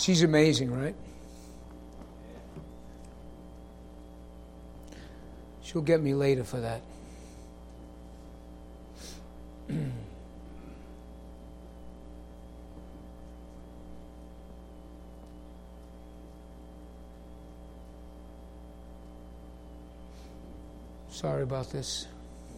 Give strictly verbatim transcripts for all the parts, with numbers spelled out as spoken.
She's amazing, right? She'll get me later for that. Sorry about this.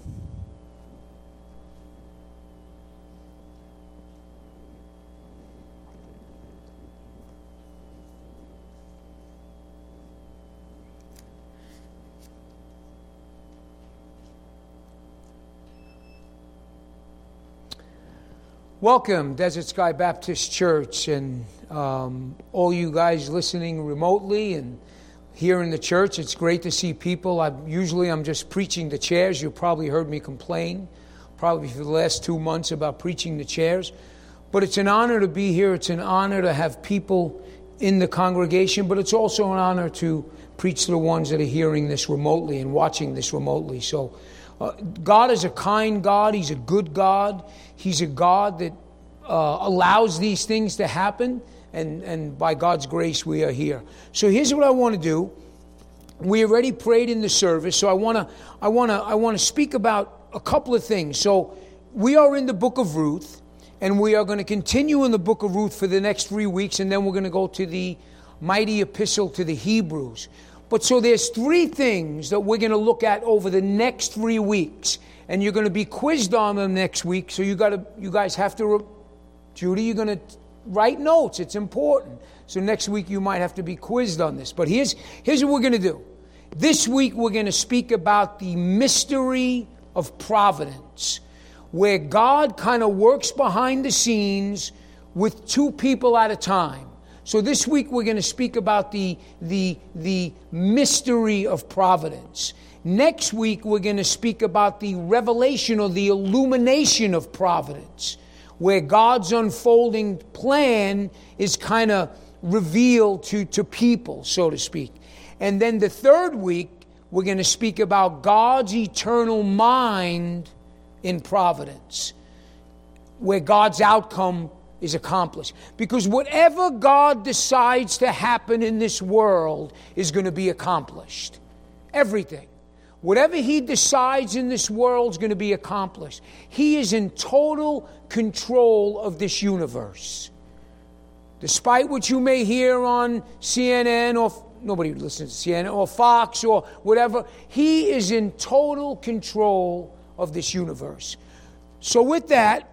Welcome, Desert Sky Baptist Church, and um, all you guys listening remotely and here in the church. It's great to see people. I, usually I'm just preaching the chairs. You've probably heard me complain, probably for the last two months, about preaching the chairs. But it's an honor to be here. It's an honor to have people in the congregation, but it's also an honor to preach to the ones that are hearing this remotely and watching this remotely. So uh, God is a kind God. He's a good God. He's a God that uh, allows these things to happen, and, and by God's grace we are here. So here's what I want to do. We already prayed in the service, so I want to I want to I want to speak about a couple of things. So we are in the book of Ruth, and we are going to continue in the book of Ruth for the next three weeks, and then we're going to go to the mighty epistle to the Hebrews. But so there's three things that we're going to look at over the next three weeks. And you're going to be quizzed on them next week. So you got to, you guys have to, Judy, you're going to write notes. It's important. So next week you might have to be quizzed on this. But here's, here's what we're going to do. This week we're going to speak about the mystery of providence, where God kind of works behind the scenes with two people at a time. So this week we're going to speak about the, the, the mystery of providence. Next week, we're going to speak about the revelation or the illumination of providence, where God's unfolding plan is kind of revealed to, to people, so to speak. And then the third week, we're going to speak about God's eternal mind in providence, where God's outcome is accomplished. Because whatever God decides to happen in this world is going to be accomplished. Everything. Whatever He decides in this world is going to be accomplished. He is in total control of this universe. Despite what you may hear on C N N, or nobody listens to C N N, or Fox, or whatever, He is in total control of this universe. So with that,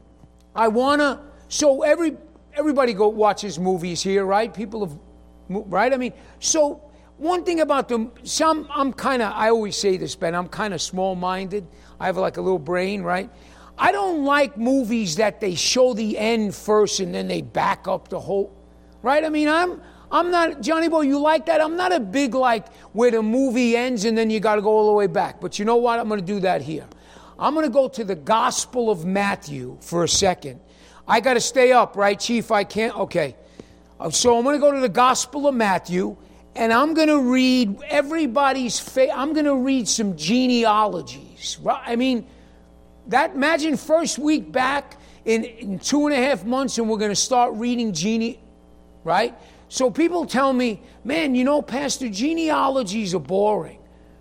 I want to, so every everybody go watches movies here, right? People have, right? I mean, so one thing about them, some, I'm kind of, I always say this, Ben, I'm kind of small-minded. I have like a little brain, right? I don't like movies that they show the end first and then they back up the whole, right? I mean, I'm I'm not, Johnny Boy, you like that? I'm not a big like where the movie ends and then you got to go all the way back. But you know what? I'm going to do that here. I'm going to go to the Gospel of Matthew for a second. I got to stay up, right, Chief? I can't? Okay. So I'm going to go to the Gospel of Matthew. And I'm going to read everybody's fa- I'm going to read some genealogies. I mean, that imagine first week back in, in two and a half months, and we're going to start reading gene, right? So people tell me, man, you know, Pastor, genealogies are boring.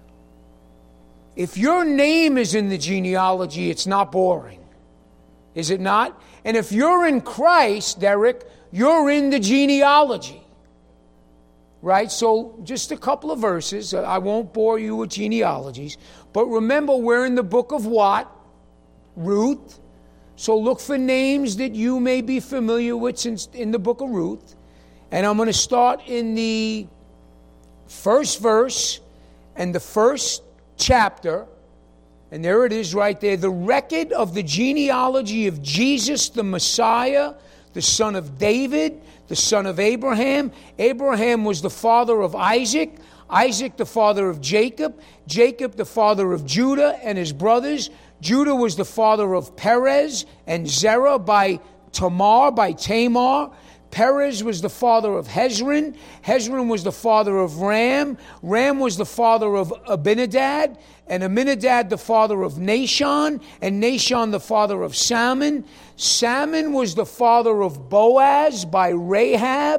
If your name is in the genealogy, it's not boring. Is it not? And if you're in Christ, Derek, you're in the genealogy. Right, so just a couple of verses. I won't bore you with genealogies. But remember, we're in the book of what? Ruth. So look for names that you may be familiar with since in the book of Ruth. And I'm going to start in the first verse and the first chapter. And there it is right there. The record of the genealogy of Jesus, the Messiah, the son of David, the son of Abraham. Abraham was the father of Isaac. Isaac, the father of Jacob. Jacob, the father of Judah and his brothers. Judah was the father of Perez and Zerah by Tamar, by Tamar. Perez was the father of Hezron. Hezron was the father of Ram. Ram was the father of Abinadab. And Aminadab the father of Nahshon. And Nahshon the father of Salmon. Salmon was the father of Boaz by Rahab.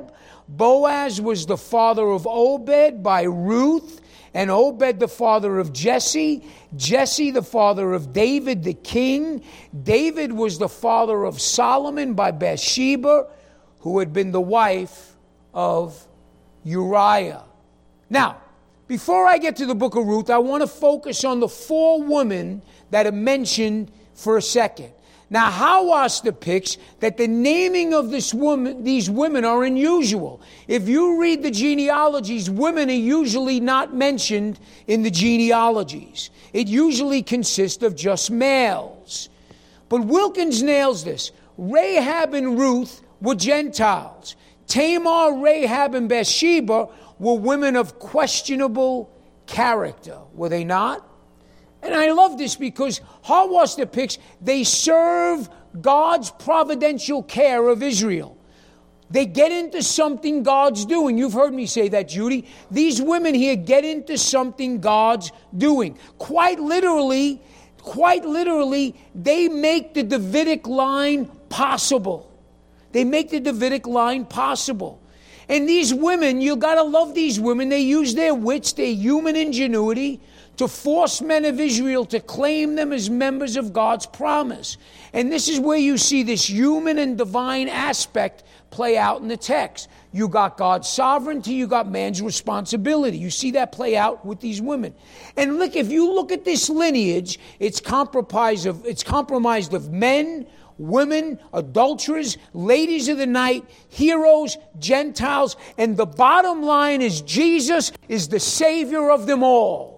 Boaz was the father of Obed by Ruth, and Obed the father of Jesse, Jesse the father of David the king. David was the father of Solomon by Bathsheba, who had been the wife of Uriah. Now, before I get to the book of Ruth, I want to focus on the four women that are mentioned for a second. Now, Hawass depicts that the naming of this woman, these women are unusual. If you read the genealogies, women are usually not mentioned in the genealogies. It usually consists of just males. But Wilkins nails this. Rahab and Ruth were Gentiles. Tamar, Rahab, and Bathsheba were women of questionable character, were they not? And I love this because Hawass depicts they serve God's providential care of Israel. They get into something God's doing. You've heard me say that, Judy. These women here get into something God's doing. Quite literally, quite literally, they make the Davidic line possible. They make the Davidic line possible. And these women, you got to love these women. They use their wits, their human ingenuity to force men of Israel to claim them as members of God's promise. And this is where you see this human and divine aspect play out in the text. You got God's sovereignty, you got man's responsibility. You see that play out with these women. And look, if you look at this lineage, it's compromised of, it's compromised of men, women, adulterers, ladies of the night, heroes, Gentiles, and the bottom line is Jesus is the Savior of them all.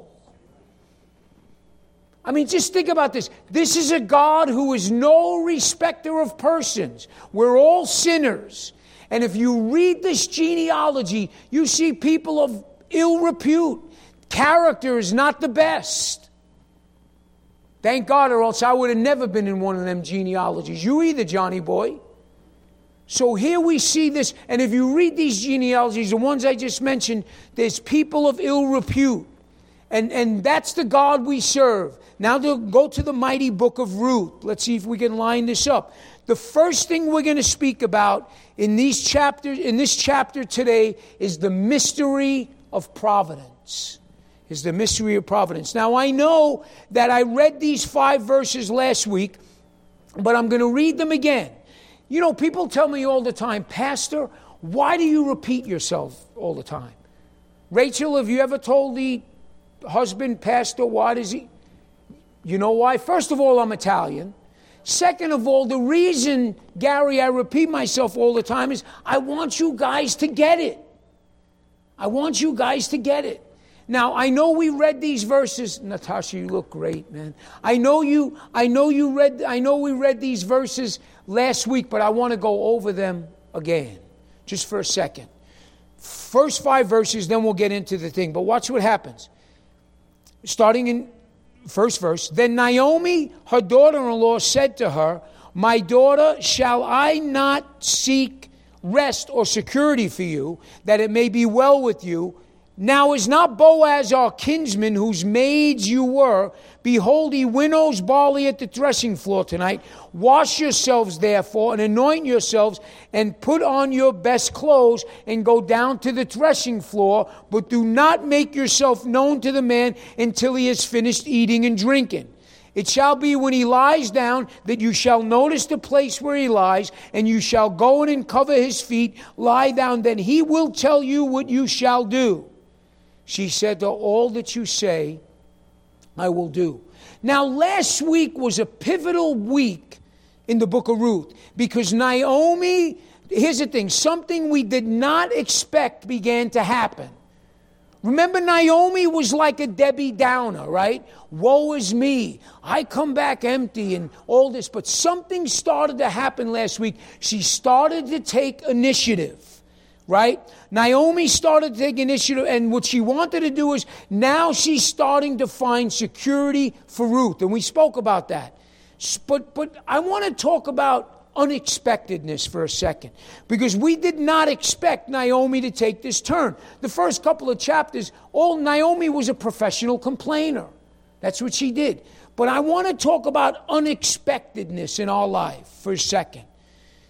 I mean, just think about this. This is a God who is no respecter of persons. We're all sinners. And if you read this genealogy, you see people of ill repute. Character is not the best. Thank God, or else I would have never been in one of them genealogies. You either, Johnny boy. So here we see this, and if you read these genealogies, the ones I just mentioned, there's people of ill repute. And, and that's the God we serve. Now to go to the mighty book of Ruth. Let's see if we can line this up. The first thing we're going to speak about in these chapters, in this chapter today, is the mystery of providence. Is the mystery of providence. Now I know that I read these five verses last week, but I'm going to read them again. You know, people tell me all the time, Pastor, why do you repeat yourself all the time? Rachel, have you ever told the husband, Pastor, why does he? You know why? First of all, I'm Italian. Second of all, the reason, Gary, I repeat myself all the time is I want you guys to get it. I want you guys to get it. Now, I know we read these verses. Natasha, you look great, man. I know you, I know you read, I know we read these verses last week, but I want to go over them again, just for a second. First five verses, then we'll get into the thing. But watch what happens. Starting in first verse, then Naomi, her daughter-in-law, said to her, my daughter, shall I not seek rest or security for you, that it may be well with you? Now is not Boaz our kinsman, whose maids you were? Behold, he winnows barley at the threshing floor tonight. Wash yourselves, therefore, and anoint yourselves, and put on your best clothes, and go down to the threshing floor. But do not make yourself known to the man until he has finished eating and drinking. It shall be when he lies down that you shall notice the place where he lies, and you shall go in and cover his feet, lie down, then he will tell you what you shall do. She said, to all that you say, I will do. Now, last week was a pivotal week in the book of Ruth, because Naomi, here's the thing, something we did not expect began to happen. Remember, Naomi was like a Debbie Downer, right? Woe is me. I come back empty and all this. But something started to happen last week. She started to take initiative. Right? Naomi started to take initiative, and what she wanted to do is now she's starting to find security for Ruth, and we spoke about that. But, but I want to talk about unexpectedness for a second, because we did not expect Naomi to take this turn. The first couple of chapters, all Naomi was a professional complainer. That's what she did. But I want to talk about unexpectedness in our life for a second.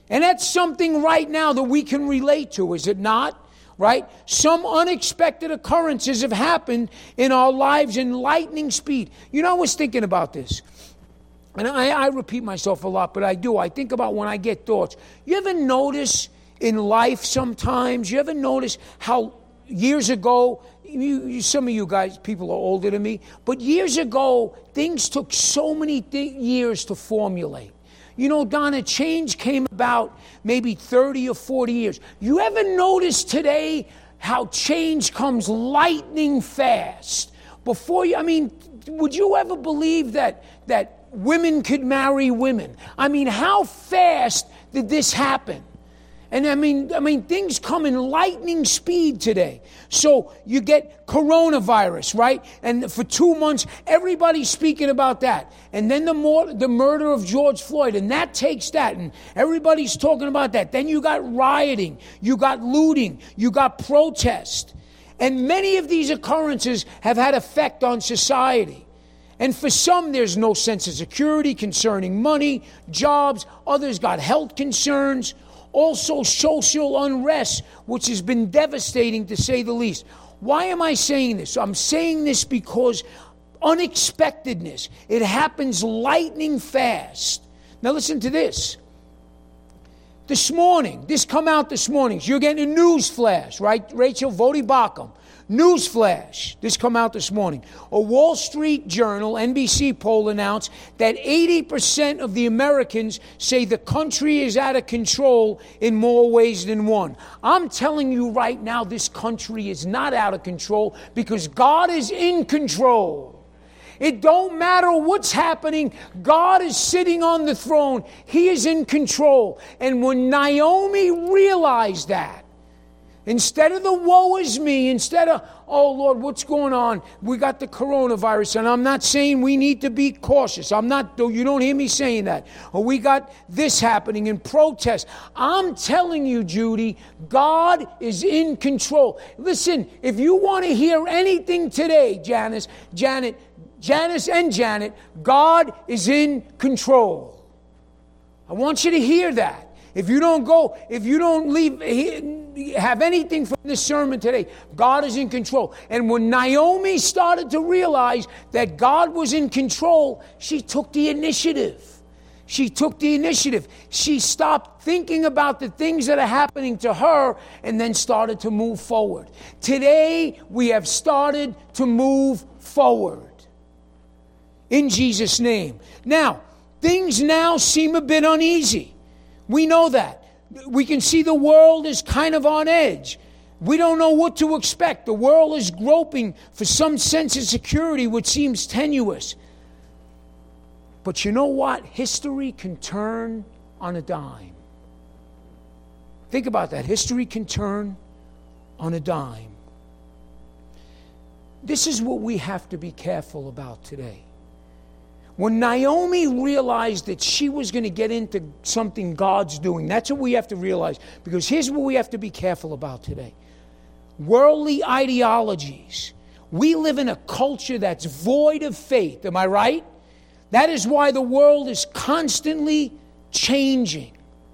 And that's something right now that we can relate to, is it not? Right? Some unexpected occurrences have happened in our lives in lightning speed. You know, I was thinking about this. And I, I repeat myself a lot, but I do. I think about when I get thoughts. You ever notice in life sometimes, you ever notice how years ago, you, you, some of you guys, people are older than me, but years ago, things took so many th- years to formulate. You know, Donna, change came about maybe thirty or forty years. You ever notice today how change comes lightning fast? Before you, I mean, would you ever believe that that women could marry women? I mean, how fast did this happen? And I mean, I mean, things come in lightning speed today. So you get coronavirus, right? And for two months, everybody's speaking about that. And then the more, the murder of George Floyd, and that takes that, and everybody's talking about that. Then you got rioting, you got looting, you got protest. And many of these occurrences have had effect on society. And for some, there's no sense of security concerning money, jobs. Others got health concerns. Also social unrest, which has been devastating to say the least. Why am I saying this? I'm saying this because unexpectedness, it happens lightning fast. Now listen to this. This morning, this come out this morning. So you're getting a news flash, right? Rachel Vodi Bakum. News flash. This come out this morning. A Wall Street Journal, N B C poll announced that eighty percent of the Americans say the country is out of control in more ways than one. I'm telling you right now, this country is not out of control because God is in control. It don't matter what's happening. God is sitting on the throne. He is in control. And when Naomi realized that, instead of the woe is me, instead of, oh Lord, what's going on? We got the coronavirus, and I'm not saying we need to be cautious. I'm not, you don't hear me saying that. Or we got this happening in protest. I'm telling you, Judy, God is in control. Listen, if you want to hear anything today, Janice, Janet, Janice and Janet, God is in control. I want you to hear that. If you don't go, if you don't leave, have anything from this sermon today, God is in control. And when Naomi started to realize that God was in control, she took the initiative. She took the initiative. She stopped thinking about the things that are happening to her and then started to move forward. Today, we have started to move forward. In Jesus' name. Now, things now seem a bit uneasy. We know that. We can see the world is kind of on edge. We don't know what to expect. The world is groping for some sense of security which seems tenuous. But you know what? History can turn on a dime. Think about that. History can turn on a dime. This is what we have to be careful about today. When Naomi realized that she was going to get into something God's doing, that's what we have to realize. Because here's what we have to be careful about today. Worldly ideologies. We live in a culture that's void of faith. Am I right? That is why the world is constantly changing.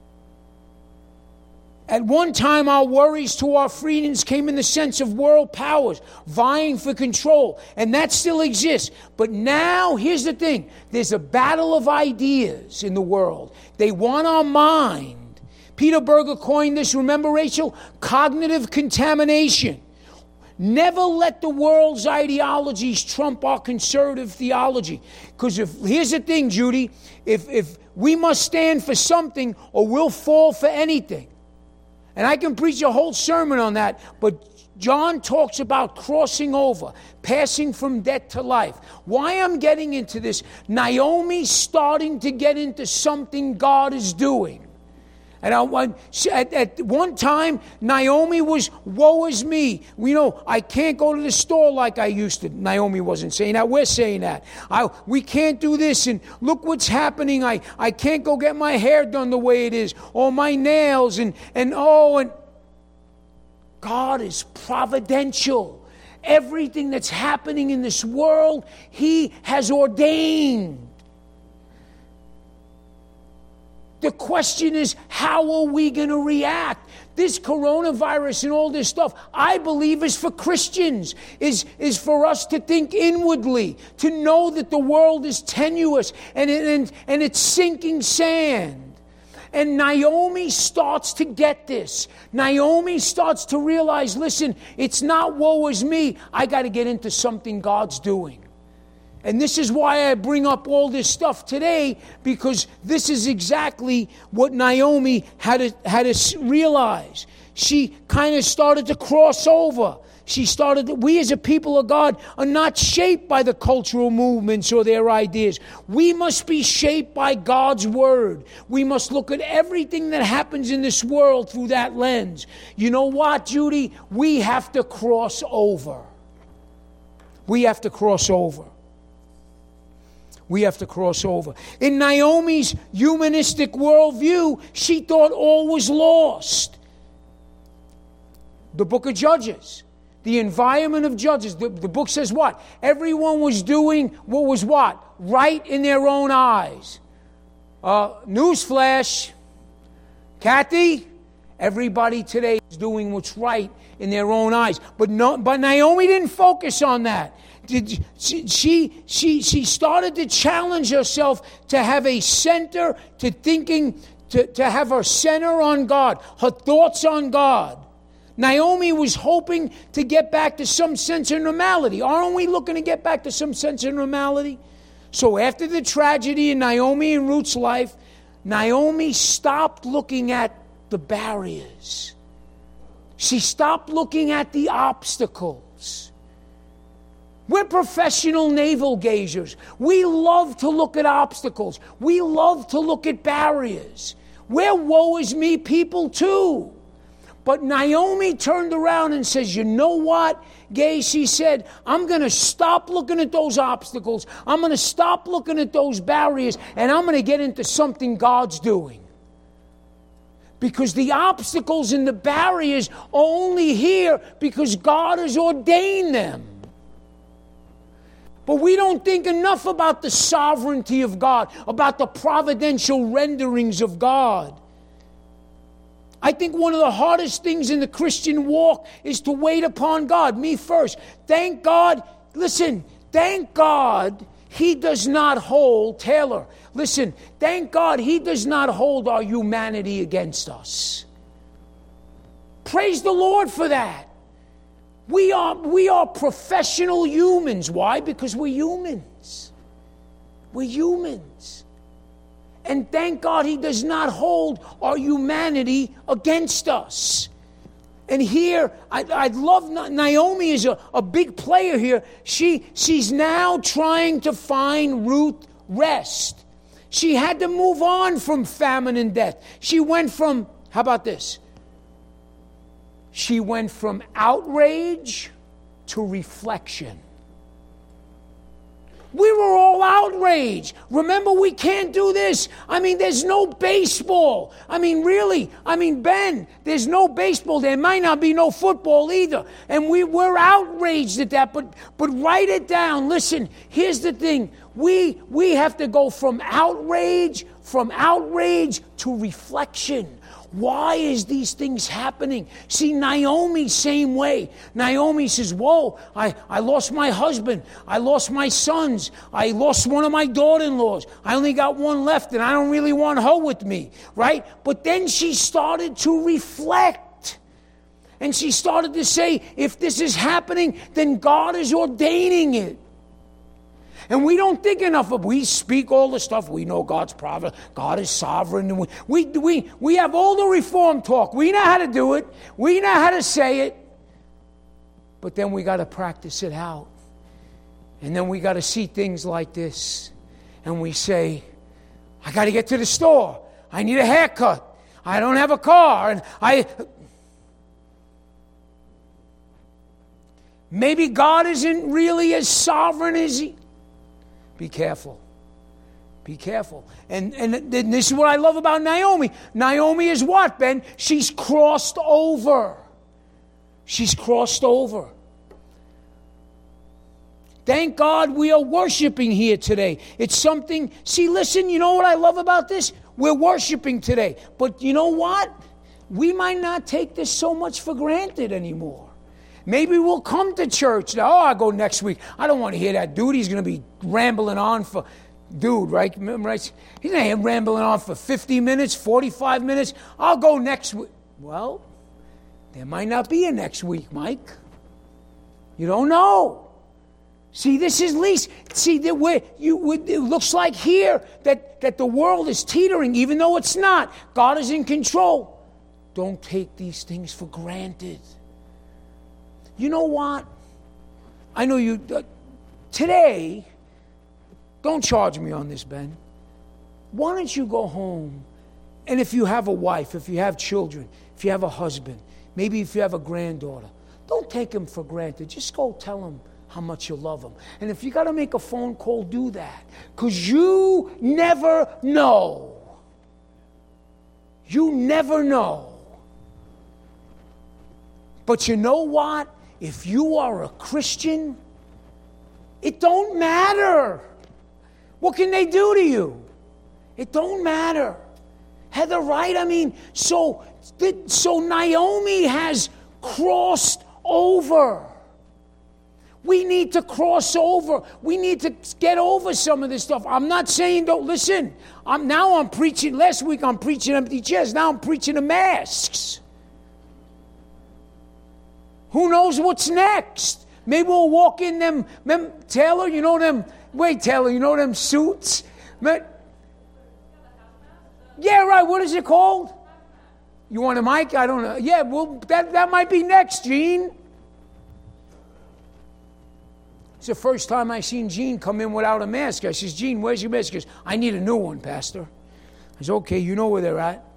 At one time, our worries to our freedoms came in the sense of world powers vying for control, and that still exists. But now, here's the thing. There's a battle of ideas in the world. They want our mind. Peter Berger coined this, remember, Rachel? Cognitive contamination. Never let the world's ideologies trump our conservative theology. Because if here's the thing, Judy, if if we must stand for something or we'll fall for anything. And I can preach a whole sermon on that, but John talks about crossing over, passing from death to life. Why I'm getting into this, Naomi's starting to get into something God is doing. And I, at, at one time, Naomi was, woe is me. You know, I can't go to the store like I used to. Naomi wasn't saying that. We're saying that. I, we can't do this, and look what's happening. I, I can't go get my hair done the way it is, or my nails, and, and oh, and God is providential. Everything that's happening in this world, He has ordained. The question is, how are we going to react? This coronavirus and all this stuff, I believe, is for Christians, is, is for us to think inwardly, to know that the world is tenuous and, and, and it's sinking sand. And Naomi starts to get this. Naomi starts to realize, listen, it's not woe is me. I got to get into something God's doing. And this is why I bring up all this stuff today, because this is exactly what Naomi had to, had to realize. She kind of started to cross over. She started, we as a people of God are not shaped by the cultural movements or their ideas. We must be shaped by God's word. We must look at everything that happens in this world through that lens. You know what, Judy? We have to cross over. We have to cross over. We have to cross over. In Naomi's humanistic worldview, she thought all was lost. The book of Judges. The environment of Judges, the, the book says what? Everyone was doing what was what? Right in their own eyes. Uh, newsflash, Kathy, everybody today is doing what's right in their own eyes. But no, but Naomi didn't focus on that. Did, she, she, she, she started to challenge herself to have a center, to thinking, to, to have her center on God, her thoughts on God. Naomi was hoping to get back to some sense of normality. Aren't we looking to get back to some sense of normality? So after the tragedy in Naomi and Ruth's life, Naomi stopped looking at the barriers. She stopped looking at the obstacles. We're professional navel gazers. We love to look at obstacles. We love to look at barriers. We're woe is me people too. But Naomi turned around and says, you know what, Gay? She said, I'm going to stop looking at those obstacles. I'm going to stop looking at those barriers, and I'm going to get into something God's doing. Because the obstacles and the barriers are only here because God has ordained them. But we don't think enough about the sovereignty of God, about the providential renderings of God. I think one of the hardest things in the Christian walk is to wait upon God. Me first. Thank God. Listen, thank God He does not hold, Taylor, listen, thank God He does not hold our humanity against us. Praise the Lord for that. We are, we are professional humans. Why? Because we're humans. We're humans. And thank God He does not hold our humanity against us. And here, I, I love Naomi is a, a big player here. She, she's now trying to find Ruth rest. She had to move on from famine and death. She went from, how about this? She went from outrage to reflection. We were all outraged. Remember, we can't do this. I mean, there's no baseball. I mean, really. I mean, Ben, there's no baseball. There might not be no football either. And we were outraged at that. But but write it down. Listen, here's the thing. We we have to go from outrage, from outrage to reflection. Why is these things happening? See, Naomi, same way. Naomi says, whoa, I, I lost my husband. I lost my sons. I lost one of my daughter-in-laws. I only got one left, and I don't really want her with me, right? But then she started to reflect. And she started to say, if this is happening, then God is ordaining it. And we don't think enough of it. We speak all the stuff. We know God's providence. God is sovereign. And we, we, we, we have all the reform talk. We know how to do it. We know how to say it. But then we got to practice it out. And then we got to see things like this. And we say, I got to get to the store. I need a haircut. I don't have a car. And I... Maybe God isn't really as sovereign as He... Be careful. Be careful. And, and this is what I love about Naomi. Naomi is what, Ben? She's crossed over. She's crossed over. Thank God we are worshiping here today. It's something, see, listen, you know what I love about this? we're worshiping today. But you know what? We might not take this so much for granted anymore. Maybe we'll come to church. Oh, I'll go next week. I don't want to hear that dude. He's going to be rambling on for... Dude, right? Remember, right? He's not rambling on for fifty minutes, forty-five minutes. I'll go next week. Well, there might not be a next week, Mike. You don't know. See, this is least. See, that we're, you, it looks like here that, that the world is teetering, even though it's not. God is in control. Don't take these things for granted. You know what? I know you... Uh, today... Don't charge me on this, Ben. Why don't you go home, and if you have a wife, if you have children, if you have a husband, maybe if you have a granddaughter, don't take them for granted. Just go tell them how much you love them. And if you got to make a phone call, do that. Because you never know. You never know. But you know what? If you are a Christian, it don't matter. What can they do to you? It don't matter. Heather, right? I mean, so, so Naomi has crossed over. We need to cross over. We need to get over some of this stuff. I'm not saying don't listen. I'm now I'm preaching. Last week I'm preaching empty chairs. Now I'm preaching the masks. Who knows what's next? Maybe we'll walk in them, them Taylor, you know them. Wait, Taylor, you know them suits? Man, yeah, right. What is it called? You want a mic? I don't know. Yeah, well, that, that might be next, Gene. It's the first time I seen Gene come in without a mask. I says, Gene, where's your mask? He goes, I need a new one, Pastor. I said, okay, you know where they're at.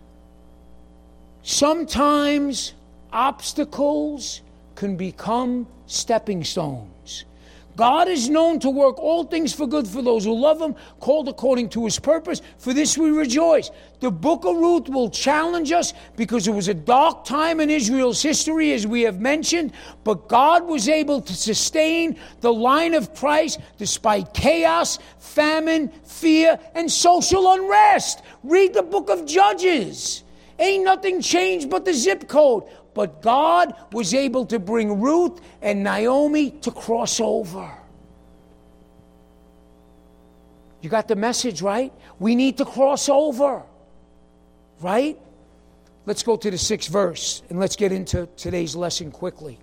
Sometimes obstacles can become stepping stones. God is known to work all things for good for those who love Him, called according to His purpose. For this we rejoice. The book of Ruth will challenge us because it was a dark time in Israel's history, as we have mentioned, but God was able to sustain the line of Christ despite chaos, famine, fear, and social unrest. Read the book of Judges. Ain't nothing changed but the zip code. But God was able to bring Ruth and Naomi to cross over. You got the message, right? We need to cross over, right? Let's go to the sixth verse, and let's get into today's lesson quickly.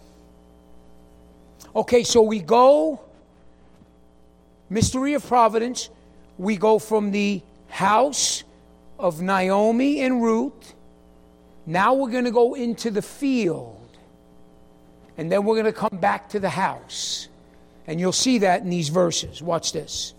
Okay, so we go, mystery of providence, we go from the house of Naomi and Ruth. Now we're going to go into the field, and then we're going to come back to the house. And you'll see that in these verses. Watch this.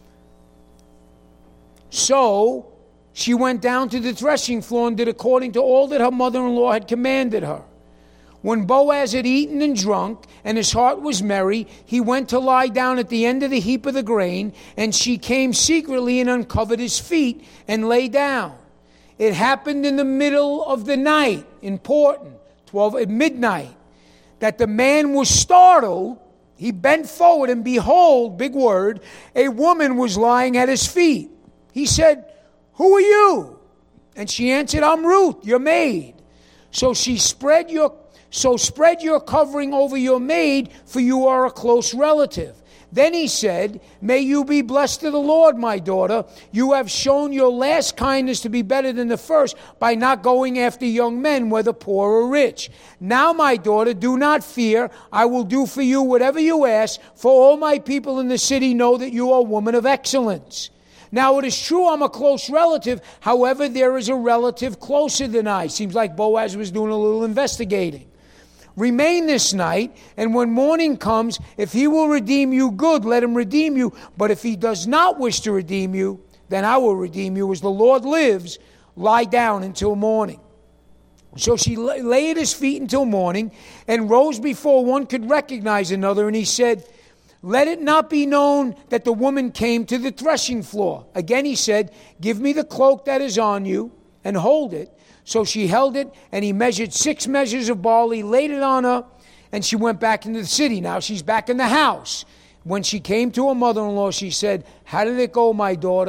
So she went down to the threshing floor and did according to all that her mother-in-law had commanded her. When Boaz had eaten and drunk, and his heart was merry, he went to lie down at the end of the heap of the grain, and she came secretly and uncovered his feet and lay down. It happened in the middle of the night, important, twelve at midnight, that the man was startled. He bent forward, and behold, big word, a woman was lying at his feet. He said, who are you? And she answered, I'm Ruth, your maid. So she spread your so spread your covering over your maid, for you are a close relative. Then he said, may you be blessed of the Lord, my daughter. You have shown your last kindness to be better than the first by not going after young men, whether poor or rich. Now, my daughter, do not fear. I will do for you whatever you ask, for all my people in the city know that you are a woman of excellence. Now, it is true I'm a close relative. However, there is a relative closer than I. Seems like Boaz was doing a little investigating. Remain this night, and when morning comes, if he will redeem you, good, let him redeem you. But if he does not wish to redeem you, then I will redeem you. As the Lord lives, lie down until morning. So she lay at his feet until morning, and rose before one could recognize another. And he said, let it not be known that the woman came to the threshing floor. Again he said, give me the cloak that is on you, and hold it. So she held it, and he measured six measures of barley, laid it on her, and she went back into the city. Now she's back in the house. When she came to her mother-in-law, she said, how did it go, my daughter?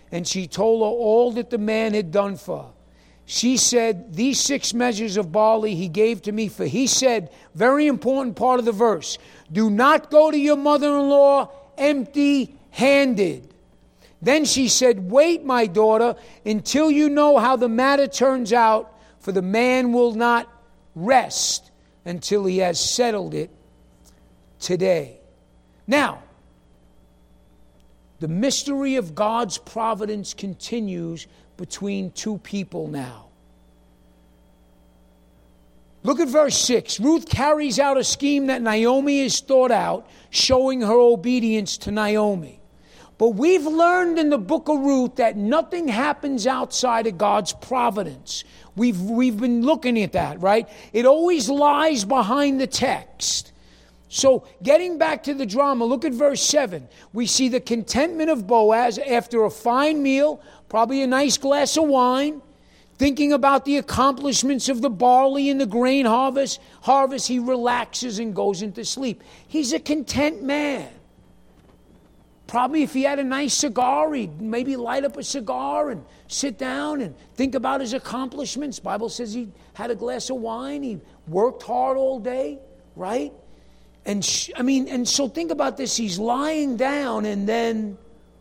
and she told her all that the man had done for her. She said, these six measures of barley he gave to me, for he said, very important part of the verse, do not go to your mother-in-law empty-handed. Then she said, wait, my daughter, until you know how the matter turns out, for the man will not rest until he has settled it today. Now, the mystery of God's providence continues between two people now. Look at verse six. Ruth carries out a scheme that Naomi has thought out, showing her obedience to Naomi. But we've learned in the book of Ruth that nothing happens outside of God's providence. We've, we've been looking at that, right? It always lies behind the text. So getting back to the drama, look at verse seven. We see the contentment of Boaz after a fine meal, probably a nice glass of wine, thinking about the accomplishments of the barley and the grain harvest. Harvest, he relaxes and goes into sleep. He's a content man. Probably if he had a nice cigar, he'd maybe light up a cigar and sit down and think about his accomplishments. The Bible says he had a glass of wine. He worked hard all day, right? And sh- I mean, and so think about this. He's lying down and then,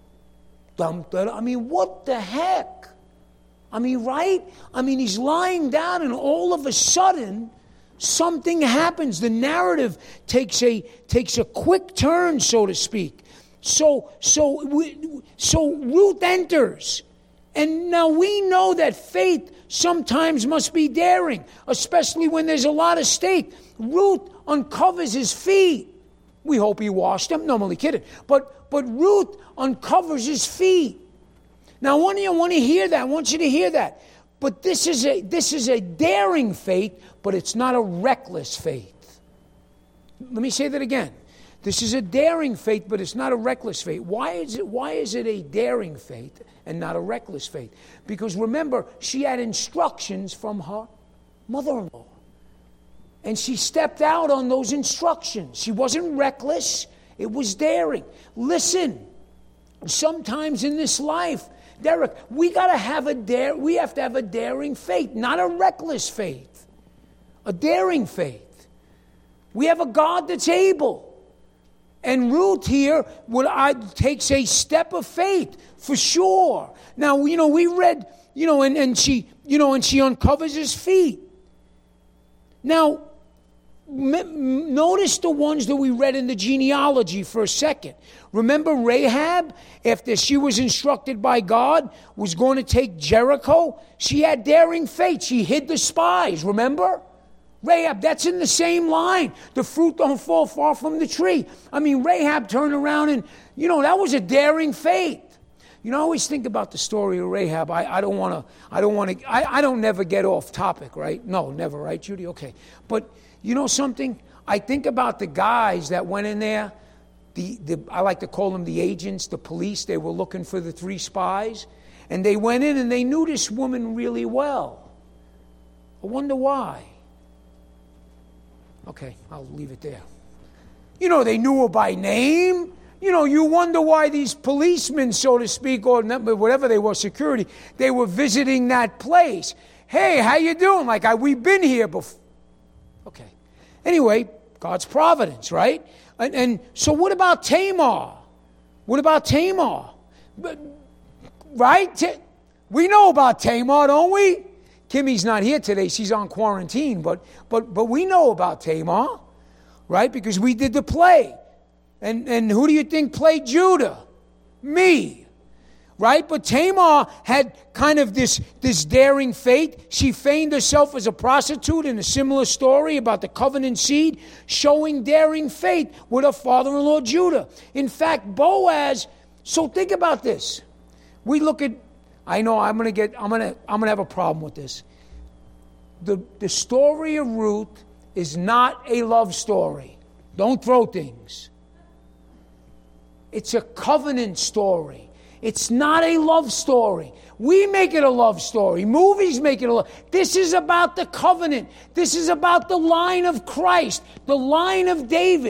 dum, dum, I mean, what the heck? I mean, right? I mean, he's lying down and all of a sudden, something happens. The narrative takes a takes a quick turn, so to speak. So, so, we, so Ruth enters. And now we know that faith sometimes must be daring, especially when there's a lot at stake. Ruth uncovers his feet. We hope he washed them. No, I'm only kidding. But, but Ruth uncovers his feet. Now, I want you, I want to hear that. I want you to hear that. But this is a this is a daring faith, but it's not a reckless faith. Let me say that again. This is a daring faith, but it's not a reckless faith. Why is it, why is it a daring faith and not a reckless faith? Because remember, she had instructions from her mother-in-law. And she stepped out on those instructions. She wasn't reckless. It was daring. Listen, sometimes in this life, Derek, we got to have a dare. We have to have a daring faith, not a reckless faith. A daring faith. We have a God that's able. And Ruth here would, uh, takes a step of faith for sure. Now, you know, we read, you know, and, and she, you know, and she uncovers his feet. Now, m- notice the ones that we read in the genealogy for a second. Remember Rahab, after she was instructed by God, was going to take Jericho? She had daring faith. She hid the spies, remember? Rahab, that's in the same line. The fruit don't fall far from the tree. I mean, Rahab turned around and, you know, that was a daring faith. You know, I always think about the story of Rahab. I, I don't want to, I don't want to, I, I don't never get off topic, right? No, never, right, Judy? Okay. But you know something? I think about the guys that went in there, the, the I like to call them the agents, the police. They were looking for the three spies. And they went in and they knew this woman really well. I wonder why. Okay, I'll leave it there. You know, they knew her by name. You know, you wonder why these policemen, so to speak, or whatever they were, security, they were visiting that place. Hey, how you doing? Like, I, we've been here before. Okay. Anyway, God's providence, right? And, and so what about Tamar? What about Tamar? But, right? Ta- we know about Tamar, don't we? Kimmy's not here today. She's on quarantine. But but but we know about Tamar, right? Because we did the play. And, and who do you think played Judah? Me. Right? But Tamar had kind of this, this daring faith. She feigned herself as a prostitute in a similar story about the covenant seed, showing daring faith with her father-in-law Judah. In fact, Boaz, so think about this. We look at I know I'm gonna get. I'm gonna. I'm gonna have a problem with this. The the story of Ruth is not a love story. Don't throw things. It's a covenant story. It's not a love story. We make it a love story. Movies make it a love. This is about the covenant. This is about the line of Christ, the line of David.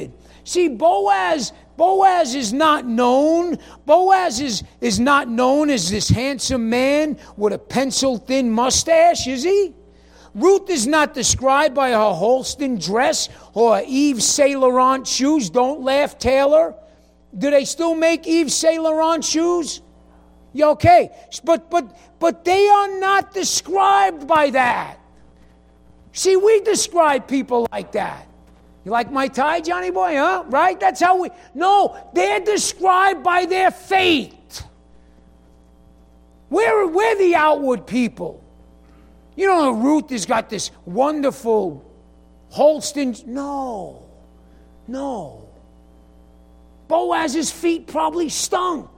See, Boaz, Boaz is not known. Boaz is, is not known as this handsome man with a pencil-thin mustache, is he? Ruth is not described by her Holstein dress or her Yves Saint Laurent shoes. Don't laugh, Taylor. Do they still make Yves Saint Laurent shoes? Yeah, okay. But, but, but they are not described by that. See, we describe people like that. You like my tie, Johnny boy, huh? Right? That's how we... No, they're described by their faith. We're, we're the outward people. You know, Ruth has got this wonderful Holstein... No. No. Boaz's feet probably stunk.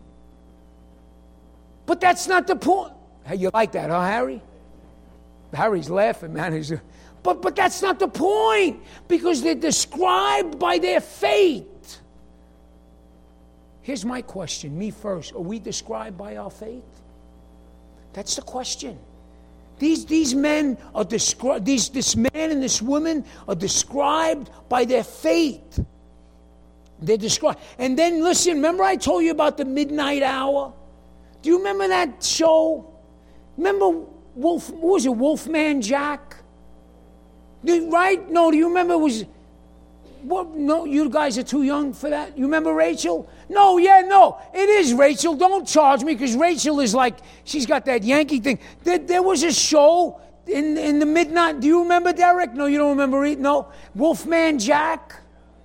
But that's not the point. Hey, you like that, huh, Harry? Harry's laughing, man. He's... But, but that's not the point, because they're described by their faith. Here's my question, me first. Are we described by our faith? That's the question. These, these men are described, these, this man and this woman are described by their faith. They're described. And then, listen, remember I told you about the midnight hour? Do you remember that show? Remember Wolf, what was it, Wolfman Jack? Right? No, do you remember it was... What? No, you guys are too young for that. You remember Rachel? No, yeah, no. It is Rachel. Don't charge me, because Rachel is like... She's got that Yankee thing. There, there was a show in, in the midnight... Do you remember, Derek? No, you don't remember it? No? Wolfman Jack?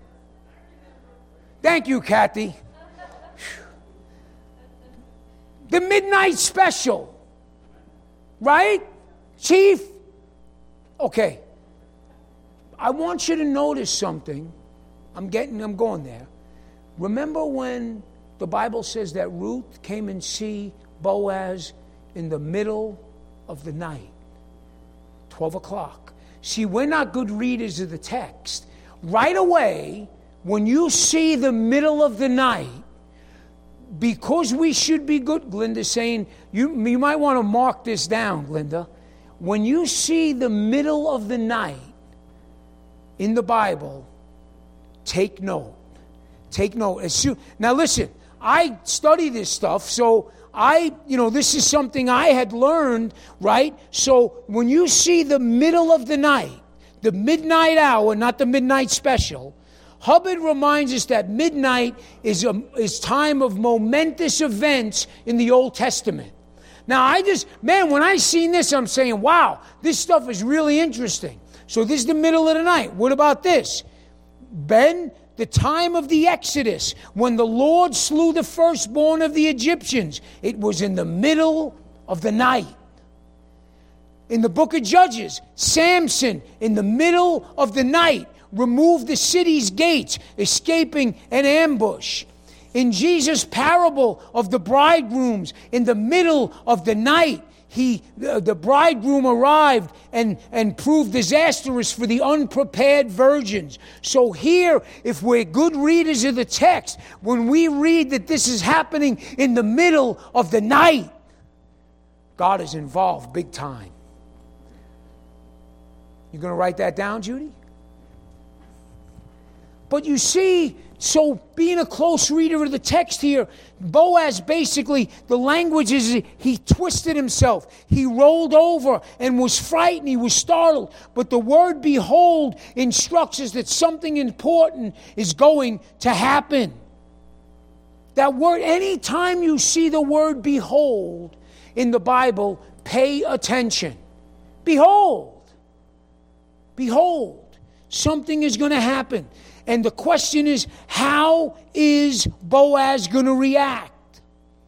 Thank you, Kathy. The Midnight Special. Right? Chief? Okay. I want you to notice something. I'm getting, I'm going there. Remember when the Bible says that Ruth came and see Boaz in the middle of the night? twelve o'clock. See, we're not good readers of the text. Right away, when you see the middle of the night, because we should be good, Glinda's saying, you, you might want to mark this down, Glinda. When you see the middle of the night in the Bible, take note. Take note. Now listen, I study this stuff, so I, you know, this is something I had learned, right? So when you see the middle of the night, the midnight hour, not the midnight special, Hubbard reminds us that midnight is a is time of momentous events in the Old Testament. Now, I just, man, when I seen this, I'm saying, wow, this stuff is really interesting. So this is the middle of the night. What about this? Ben, the time of the Exodus, when the Lord slew the firstborn of the Egyptians, it was in the middle of the night. In the book of Judges, Samson, in the middle of the night, removed the city's gates, escaping an ambush. In Jesus' parable of the bridegrooms, in the middle of the night, he, the, the bridegroom arrived and, and proved disastrous for the unprepared virgins. So here, if we're good readers of the text, when we read that this is happening in the middle of the night, God is involved big time. You going to write that down, Judy? But you see, so being a close reader of the text here, Boaz basically, the language is he twisted himself. He rolled over and was frightened. He was startled. But the word behold instructs us that something important is going to happen. That word, anytime you see the word behold in the Bible, pay attention. Behold. Behold. Something is going to happen. And the question is, how is Boaz going to react?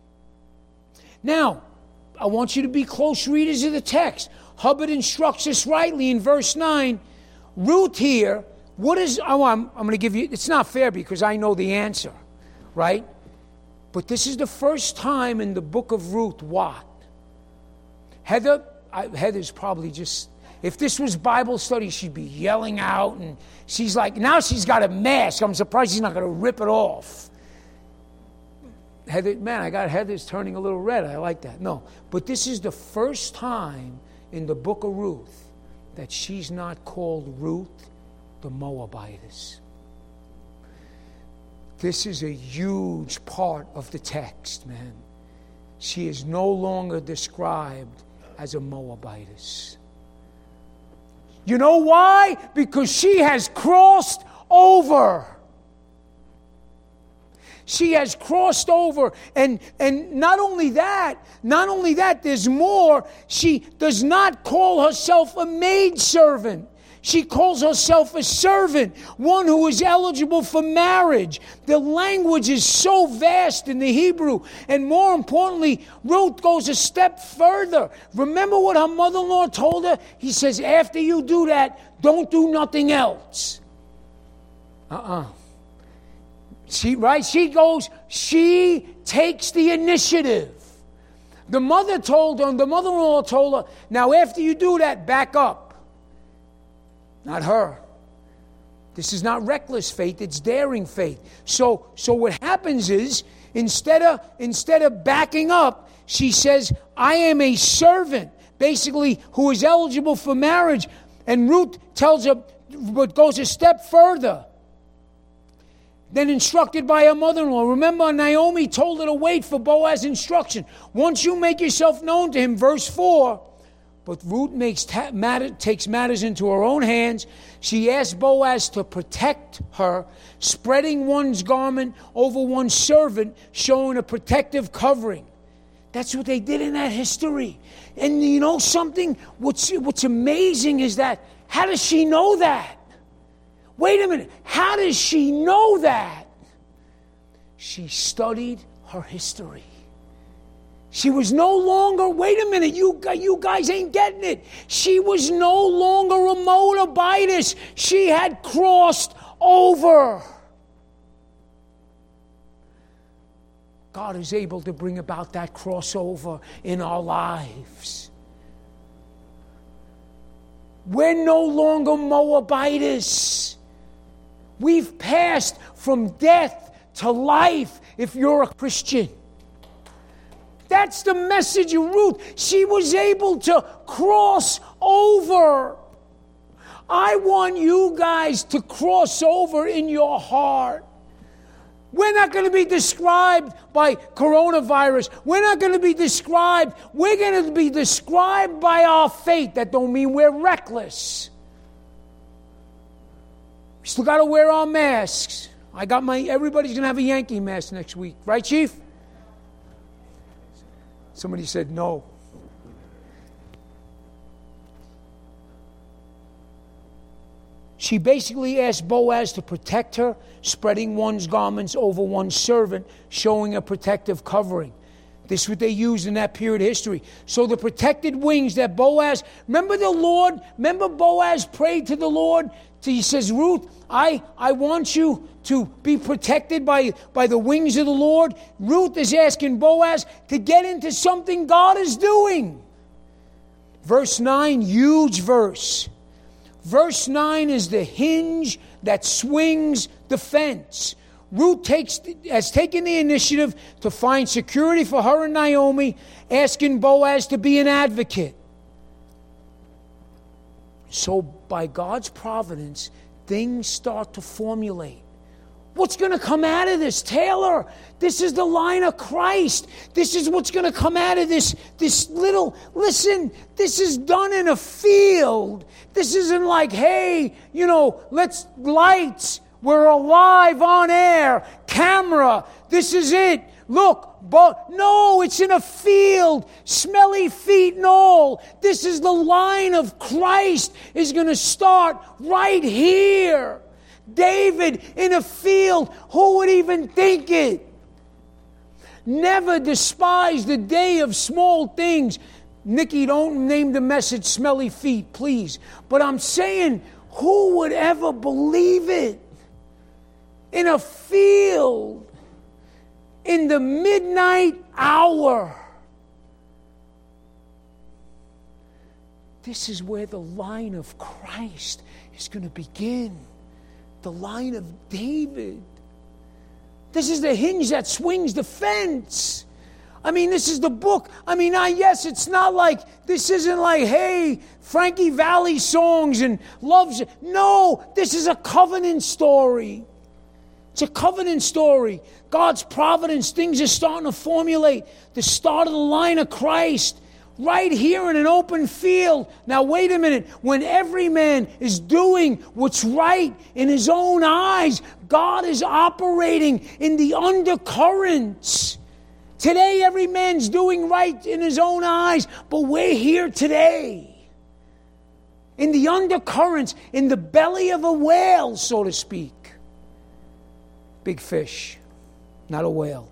Now, I want you to be close readers of the text. Hubbard instructs us rightly in verse nine. Ruth here, what is, oh, I'm, I'm going to give you, it's not fair because I know the answer, right? But this is the first time in the book of Ruth, what? Heather, I, Heather's probably just... If this was Bible study, she'd be yelling out, and she's like, now she's got a mask. I'm surprised she's not going to rip it off. Heather, man, I got Heather's turning a little red. I like that. No, but this is the first time in the book of Ruth that she's not called Ruth the Moabitess. this is a huge part of the text, man. She is no longer described as a Moabitess. You know why? Because she has crossed over. She has crossed over. And, and not only that, not only that, there's more. She does not call herself a maidservant. She calls herself a servant, one who is eligible for marriage. The language is so vast in the Hebrew. And more importantly, Ruth goes a step further. Remember what her mother-in-law told her? He says, after you do that, don't do nothing else. Uh-uh. She, right? She goes, she takes the initiative. The mother told her, and the mother-in-law told her, now after you do that, back up. Not her. This is not reckless faith, it's daring faith. So, so what happens is, instead of, instead of backing up, she says, I am a servant, basically, who is eligible for marriage. And Ruth tells her, but goes a step further than instructed by her mother-in-law. Remember, Naomi told her to wait for Boaz's instruction. Once you make yourself known to him, verse four, but Ruth makes ta- matter, takes matters into her own hands. She asks Boaz to protect her, spreading one's garment over one's servant, showing a protective covering. That's what they did in that history. And you know something? What's, what's amazing is that, how does she know that? Wait a minute. How does she know that? She studied her history. She was no longer, wait a minute, you, you guys ain't getting it. She was no longer a Moabitess. She had crossed over. God is able to bring about that crossover in our lives. We're no longer Moabitess. We've passed from death to life if you're a Christian. That's the message of Ruth. She was able to cross over. I want you guys to cross over in your heart. We're not going to be described by coronavirus. We're not going to be described. We're going to be described by our faith. That don't mean we're reckless. We still got to wear our masks. I got my, everybody's going to have a Yankee mask next week. Right, Chief? Somebody said no. She basically asked Boaz to protect her, spreading one's garments over one's servant, showing a protective covering. This is what they used in that period of history. So the protected wings that Boaz, remember the Lord, remember Boaz prayed to the Lord? He says, Ruth, I, I want you to be protected by, by the wings of the Lord. Ruth is asking Boaz to get into something God is doing. Verse nine, huge verse. Verse nine is the hinge that swings the fence. Ruth takes, has taken the initiative to find security for her and Naomi, asking Boaz to be an advocate. So by God's providence, things start to formulate. What's going to come out of this, Taylor? This is the line of Christ. This is what's going to come out of this, this little, listen, this is done in a field. This isn't like, hey, you know, let's, lights, we're alive on air, camera, this is it. Look, but no, it's in a field, smelly feet and all. This is the line of Christ is going to start right here. David in a field, who would even think it? Never despise the day of small things. Nikki, don't name the message smelly feet, please. But I'm saying, who would ever believe it? In a field, in the midnight hour. This is where the line of Christ is going to begin. The line of David. This is the hinge that swings the fence. I mean, this is the book. I mean, I, yes, it's not like, this isn't like, hey, Frankie Valli songs and loves. No, this is a covenant story. It's a covenant story. God's providence, things are starting to formulate. The start of the line of Christ. Right here in an open field. Now wait a minute. When every man is doing what's right in his own eyes, God is operating in the undercurrents. Today every man's doing right in his own eyes, but we're here today. In the undercurrents, in the belly of a whale, so to speak. Big fish, not a whale.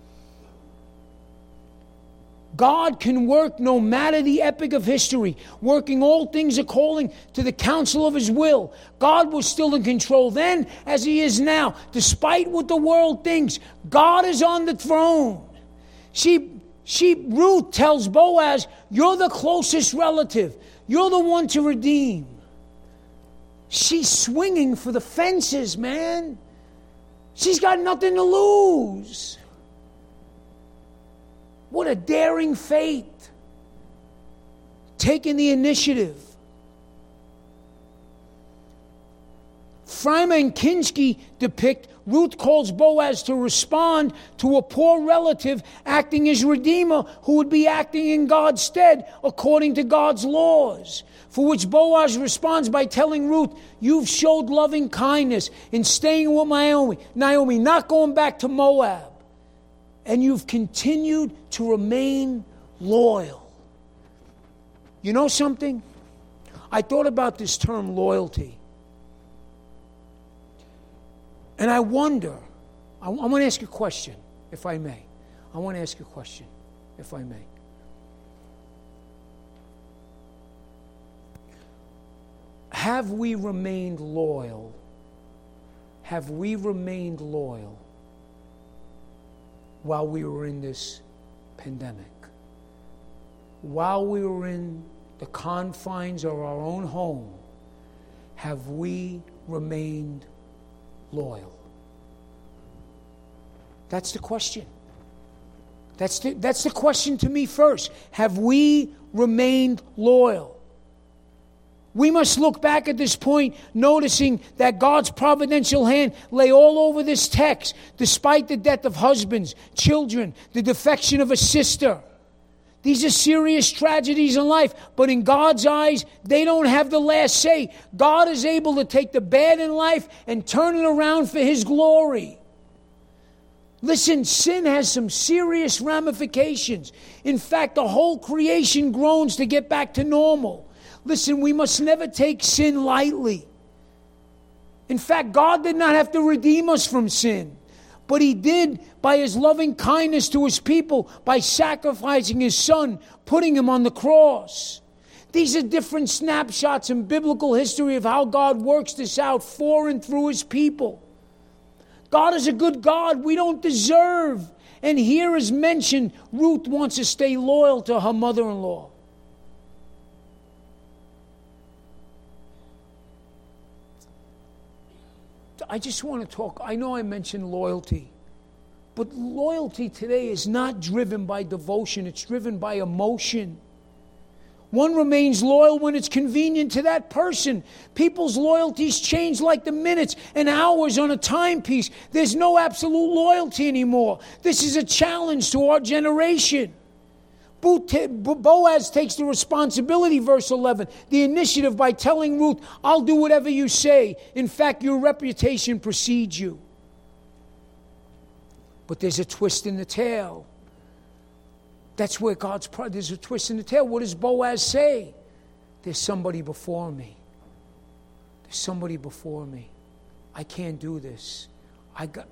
God can work no matter the epoch of history, working all things according to the counsel of His will. God was still in control then as He is now. Despite what the world thinks, God is on the throne. She, she, Ruth tells Boaz, you're the closest relative. You're the one to redeem. She's swinging for the fences, man. She's got nothing to lose. What a daring fate. Taking the initiative. Freimer and Kinski depict Ruth calls Boaz to respond to a poor relative acting as redeemer who would be acting in God's stead according to God's laws. For which Boaz responds by telling Ruth, you've showed loving kindness in staying with Naomi, Naomi, not going back to Moab. And you've continued to remain loyal. You know something? I thought about this term loyalty. And I wonder, I, I want to ask you a question, if I may. I want to ask you a question, if I may. Have we remained loyal? Have we remained loyal while we were in this pandemic? While we were in the confines of our own home, have we remained loyal? That's the question. That's the, that's the question to me first. Have we remained loyal? We must look back at this point, noticing that God's providential hand lay all over this text, despite the death of husbands, children, the defection of a sister. These are serious tragedies in life, but in God's eyes, they don't have the last say. God is able to take the bad in life and turn it around for His glory. Listen, sin has some serious ramifications. In fact, the whole creation groans to get back to normal. Listen, we must never take sin lightly. In fact, God did not have to redeem us from sin, but He did by His loving kindness to His people by sacrificing His Son, putting Him on the cross. These are different snapshots in biblical history of how God works this out for and through His people. God is a good God we don't deserve. And here is mentioned, Ruth wants to stay loyal to her mother-in-law. I just want to talk, I know I mentioned loyalty, but loyalty today is not driven by devotion, it's driven by emotion. One remains loyal when it's convenient to that person. People's loyalties change like the minutes and hours on a timepiece. There's no absolute loyalty anymore. This is a challenge to our generation. Boaz takes the responsibility, verse eleven, the initiative by telling Ruth, I'll do whatever you say. In fact, your reputation precedes you. But there's a twist in the tale. That's where God's pride, there's a twist in the tale. What does Boaz say? There's somebody before me. There's somebody before me. I can't do this. I got...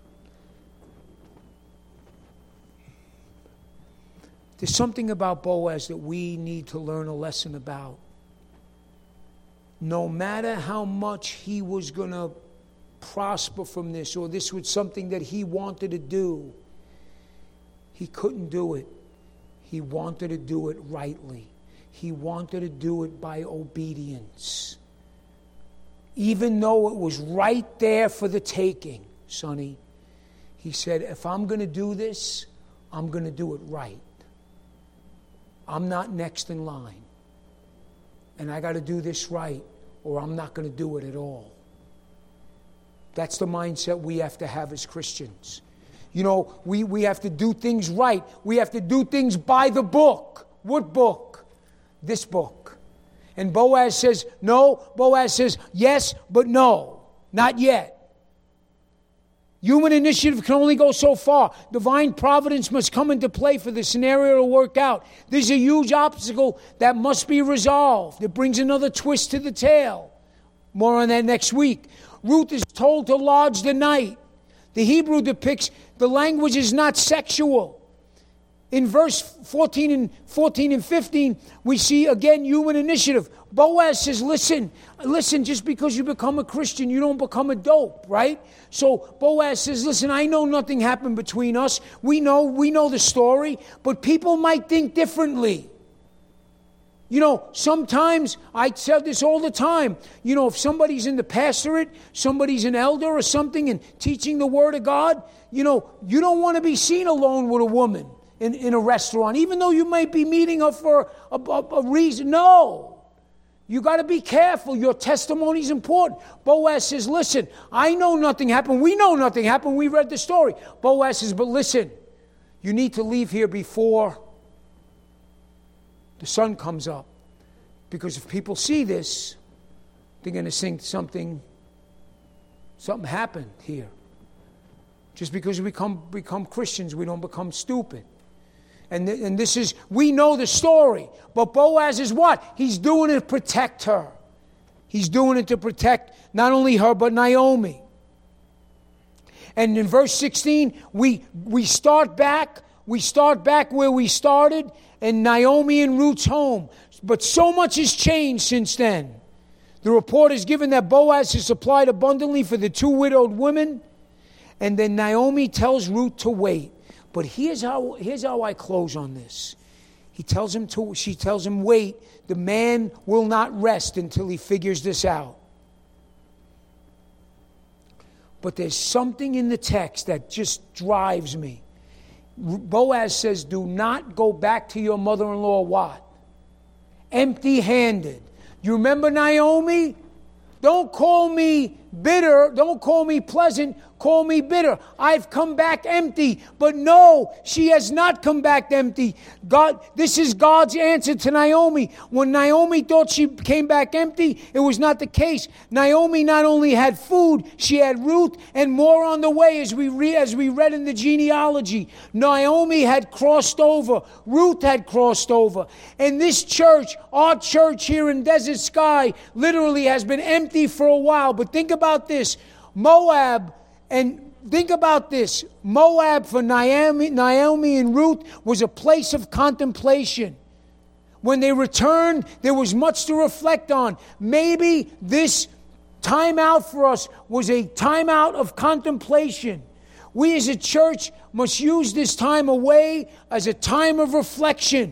There's something about Boaz that we need to learn a lesson about. No matter how much he was going to prosper from this, or this was something that he wanted to do, he couldn't do it. He wanted to do it rightly. He wanted to do it by obedience. Even though it was right there for the taking, Sonny, he said, if I'm going to do this, I'm going to do it right. I'm not next in line. And I got to do this right, or I'm not going to do it at all. That's the mindset we have to have as Christians. You know, we, we have to do things right. We have to do things by the book. What book? This book. And Boaz says, no. Boaz says, yes, but no. Not yet. Human initiative can only go so far. Divine providence must come into play for the scenario to work out. There's a huge obstacle that must be resolved. It brings another twist to the tale. More on that next week. Ruth is told to lodge the night. The Hebrew depicts the language is not sexual. In verse fourteen and fourteen and fifteen, we see again human initiative. Boaz says, listen, listen, just because you become a Christian, you don't become a dope, right? So Boaz says, listen, I know nothing happened between us. We know, we know the story, but people might think differently. You know, sometimes, I said this all the time, you know, if somebody's in the pastorate, somebody's an elder or something and teaching the Word of God, you know, you don't want to be seen alone with a woman in, in a restaurant, even though you might be meeting her for a, a, a reason. No. You got to be careful. Your testimony is important. Boaz says, listen, I know nothing happened. We know nothing happened. We read the story. Boaz says, but listen, you need to leave here before the sun comes up. Because if people see this, they're going to think something, something happened here. Just because we become, become Christians, we don't become stupid. And, th- and this is, we know the story. But Boaz is what? He's doing it to protect her. He's doing it to protect not only her, but Naomi. And in verse sixteen, we, we start back. We start back where we started, in Naomi and Ruth's home. But so much has changed since then. The report is given that Boaz has supplied abundantly for the two widowed women. And then Naomi tells Ruth to wait. But here's how, here's how I close on this. He tells him to, she tells him, wait. The man will not rest until he figures this out. But there's something in the text that just drives me. Boaz says, do not go back to your mother-in-law what? Empty-handed. You remember Naomi? Don't call me bitter. Don't call me pleasant. Call me bitter. I've come back empty. But no, she has not come back empty. God, this is God's answer to Naomi. When Naomi thought she came back empty, it was not the case. Naomi not only had food, she had Ruth and more on the way, as we re- as we read in the genealogy. Naomi had crossed over. Ruth had crossed over. And this church, our church here in Desert Sky, literally has been empty for a while. But think about this. Moab, and think about this. Moab for Naomi, Naomi and Ruth was a place of contemplation. When they returned, there was much to reflect on. Maybe this time out for us was a time out of contemplation. We as a church must use this time away as a time of reflection.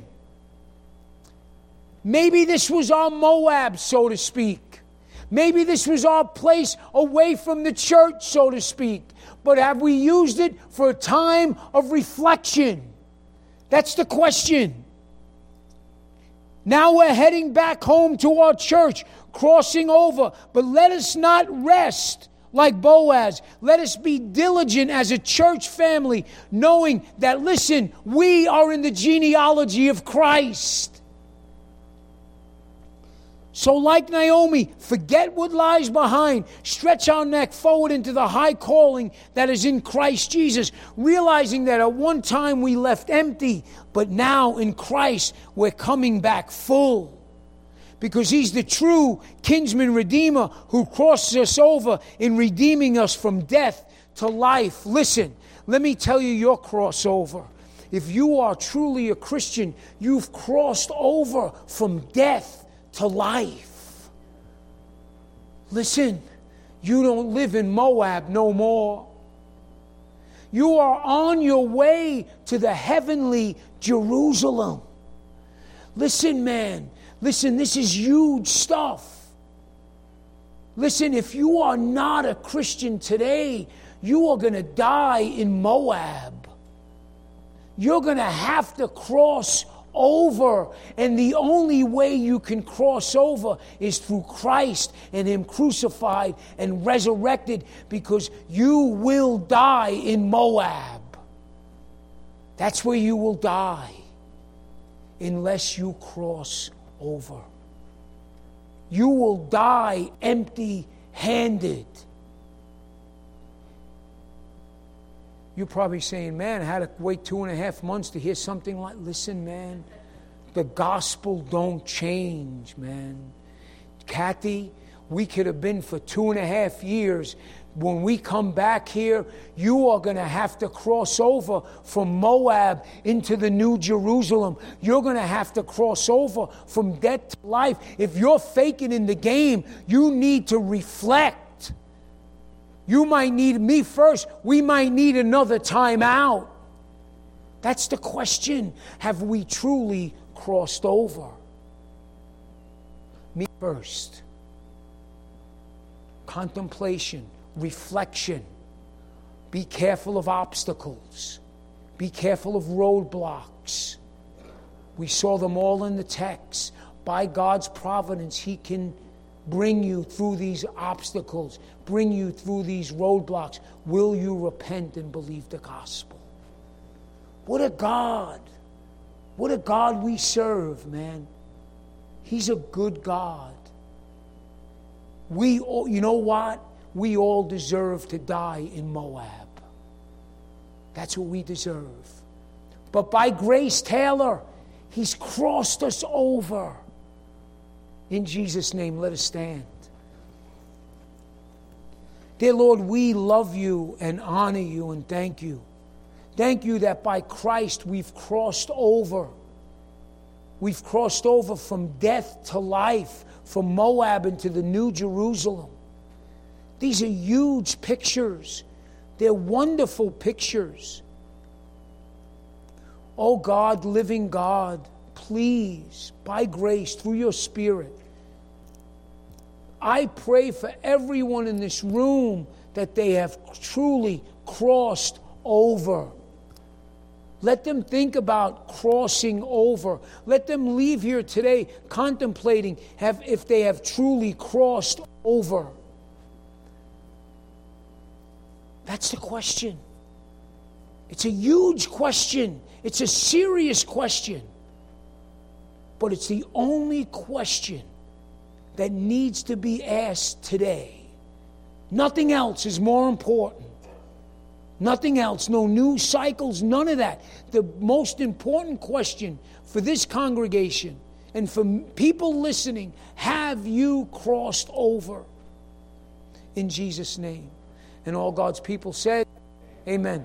Maybe this was our Moab, so to speak. Maybe this was our place away from the church, so to speak. But have we used it for a time of reflection? That's the question. Now we're heading back home to our church, crossing over. But let us not rest like Boaz. Let us be diligent as a church family, knowing that, listen, we are in the genealogy of Christ. So like Naomi, forget what lies behind. Stretch our neck forward into the high calling that is in Christ Jesus, realizing that at one time we left empty, but now in Christ we're coming back full. Because He's the true kinsman redeemer who crosses us over in redeeming us from death to life. Listen, let me tell you your crossover. If you are truly a Christian, you've crossed over from death to life. Listen, you don't live in Moab no more. You are on your way to the heavenly Jerusalem. Listen, man. Listen, this is huge stuff. Listen, if you are not a Christian today, you are going to die in Moab. You're going to have to cross over. And the only way you can cross over is through Christ and Him crucified and resurrected, because you will die in Moab. That's where you will die unless you cross over. You will die empty-handed. You're probably saying, man, I had to wait two and a half months to hear something like, listen, man, the gospel don't change, man. Kathy, we could have been for two and a half years. When we come back here, you are going to have to cross over from Moab into the New Jerusalem. You're going to have to cross over from death to life. If you're faking in the game, you need to reflect. You might need me first. We might need another time out. That's the question. Have we truly crossed over? Me first. Contemplation, reflection. Be careful of obstacles. Be careful of roadblocks. We saw them all in the text. By God's providence, He can bring you through these obstacles, bring you through these roadblocks. Will you repent and believe the gospel? What a God. What a God we serve, man. He's a good God. We all, you know what? We all deserve to die in Moab. That's what we deserve. But by grace, Taylor, He's crossed us over. In Jesus' name, let us stand. Dear Lord, we love You and honor You and thank You. Thank You that by Christ we've crossed over. We've crossed over from death to life, from Moab into the New Jerusalem. These are huge pictures. They're wonderful pictures. Oh God, living God, please, by grace, through Your Spirit, I pray for everyone in this room that they have truly crossed over. Let them think about crossing over. Let them leave here today contemplating have, if they have truly crossed over. That's the question. It's a huge question. It's a serious question. But it's the only question that needs to be asked today. Nothing else is more important. Nothing else, no news cycles, none of that. The most important question for this congregation and for people listening, have you crossed over? In Jesus' name. And all God's people said, amen.